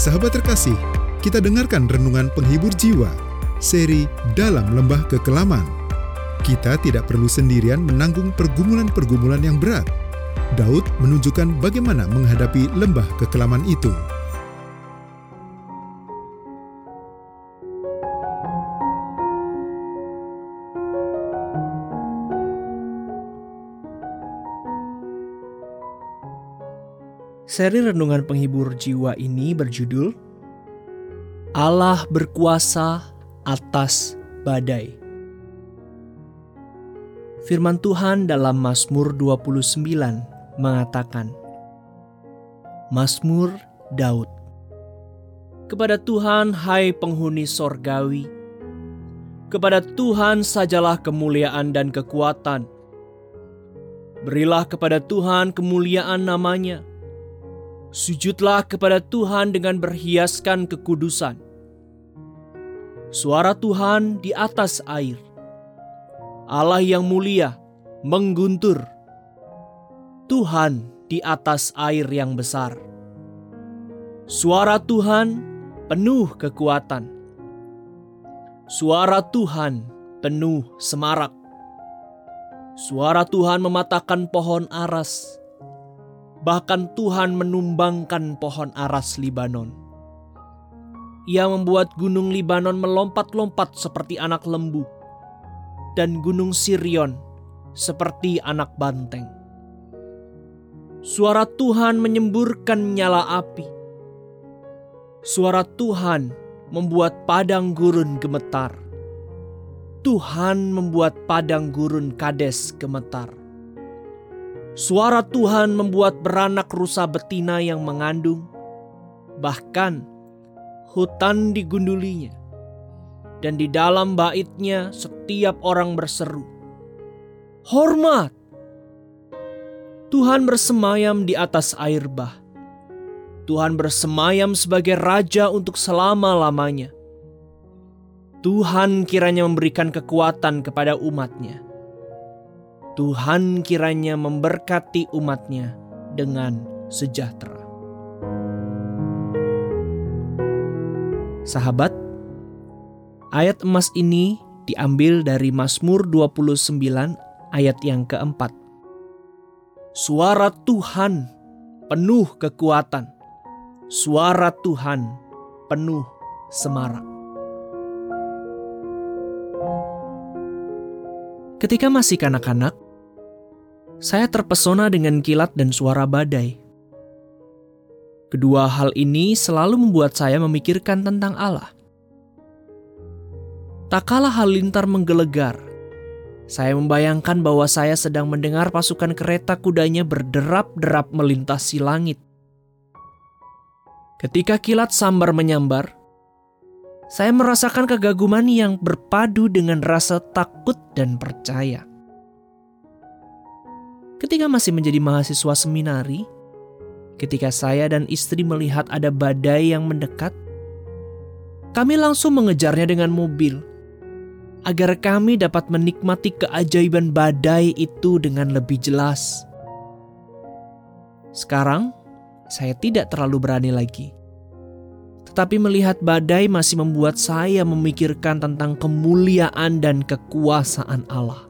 sahabat terkasih, kita dengarkan renungan penghibur jiwa, seri Dalam Lembah Kekelaman. Kita tidak perlu sendirian menanggung pergumulan-pergumulan yang berat. Daud menunjukkan bagaimana menghadapi lembah kekelaman itu. Seri renungan penghibur jiwa ini berjudul Allah berkuasa atas badai. Firman Tuhan dalam Mazmur 29 mengatakan, Mazmur Daud. Kepada Tuhan, hai penghuni sorgawi, kepada Tuhan sajalah kemuliaan dan kekuatan. Berilah kepada Tuhan kemuliaan namanya. Sujudlah kepada Tuhan dengan berhiaskan kekudusan. Suara Tuhan di atas air. Allah yang mulia mengguntur. Tuhan di atas air yang besar. Suara Tuhan penuh kekuatan. Suara Tuhan penuh semarak. Suara Tuhan mematahkan pohon aras. Bahkan Tuhan menumbangkan pohon aras Libanon. Ia membuat gunung Libanon melompat-lompat seperti anak lembu, dan gunung Sirion seperti anak banteng. Suara Tuhan menyemburkan nyala api. Suara Tuhan membuat padang gurun gemetar. Tuhan membuat padang gurun Kades gemetar. Suara Tuhan membuat beranak rusa betina yang mengandung, bahkan hutan digundulinya, dan di dalam baitnya setiap orang berseru, Hormat! Tuhan bersemayam di atas air bah. Tuhan bersemayam sebagai Raja untuk selama-lamanya. Tuhan kiranya memberikan kekuatan kepada umat-Nya. Tuhan kiranya memberkati umat-Nya dengan sejahtera. Sahabat, ayat emas ini diambil dari Mazmur 29 ayat yang keempat. Suara Tuhan penuh kekuatan. Suara Tuhan penuh semarak. Ketika masih kanak-kanak, saya terpesona dengan kilat dan suara badai. Kedua hal ini selalu membuat saya memikirkan tentang Allah. Tak kalah halilintar menggelegar, saya membayangkan bahwa saya sedang mendengar pasukan kereta kudanya berderap-derap melintasi langit. Ketika kilat sambar menyambar, saya merasakan kegaguman yang berpadu dengan rasa takut dan percaya. Ketika masih menjadi mahasiswa seminari, ketika saya dan istri melihat ada badai yang mendekat, kami langsung mengejarnya dengan mobil, agar kami dapat menikmati keajaiban badai itu dengan lebih jelas. Sekarang, saya tidak terlalu berani lagi. Tetapi melihat badai masih membuat saya memikirkan tentang kemuliaan dan kekuasaan Allah.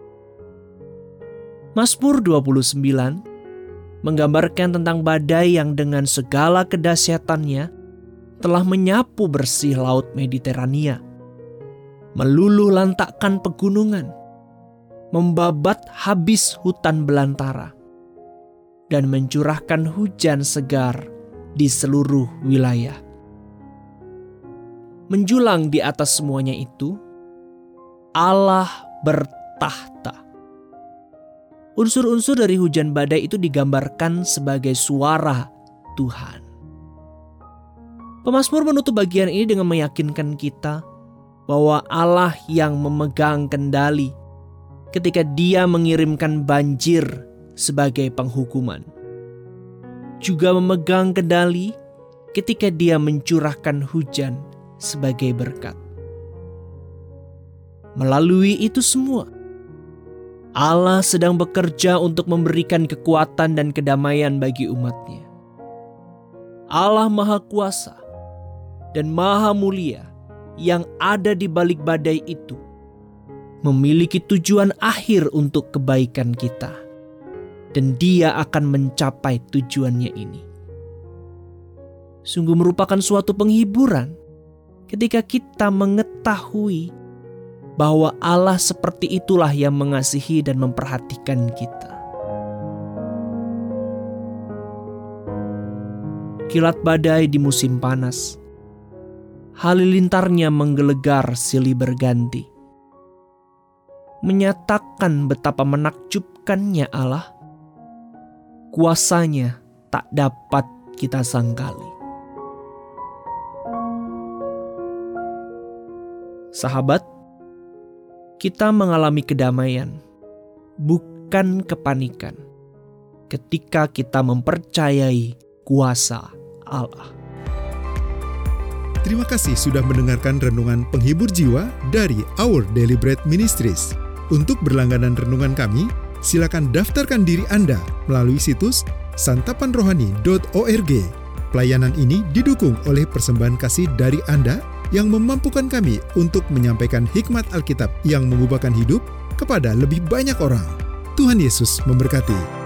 Mazmur 29 menggambarkan tentang badai yang dengan segala kedahsyatannya telah menyapu bersih laut Mediterania, meluluh lantakkan pegunungan, membabat habis hutan belantara, dan mencurahkan hujan segar di seluruh wilayah. Menjulang di atas semuanya itu, Allah bertahta. Unsur-unsur dari hujan badai itu digambarkan sebagai suara Tuhan. Pemazmur menutup bagian ini dengan meyakinkan kita bahwa Allah yang memegang kendali ketika Dia mengirimkan banjir sebagai penghukuman, juga memegang kendali ketika Dia mencurahkan hujan sebagai berkat. Melalui itu semua, Allah sedang bekerja untuk memberikan kekuatan dan kedamaian bagi umat-Nya. Allah Maha Kuasa dan Maha Mulia yang ada di balik badai itu memiliki tujuan akhir untuk kebaikan kita, dan Dia akan mencapai tujuannya ini. Sungguh merupakan suatu penghiburan ketika kita mengetahui bahwa Allah seperti itulah yang mengasihi dan memperhatikan kita. Kilat badai di musim panas, halilintarnya menggelegar silih berganti, menyatakan betapa menakjubkannya Allah. Kuasanya tak dapat kita sangkali. Sahabat, kita mengalami kedamaian, bukan kepanikan, ketika kita mempercayai kuasa Allah. Terima kasih sudah mendengarkan renungan penghibur jiwa dari Our Daily Bread Ministries. Untuk berlangganan renungan kami, silakan daftarkan diri Anda melalui situs santapanrohani.org. Pelayanan ini didukung oleh persembahan kasih dari Anda yang memampukan kami untuk menyampaikan hikmat Alkitab yang mengubahkan hidup kepada lebih banyak orang. Tuhan Yesus memberkati.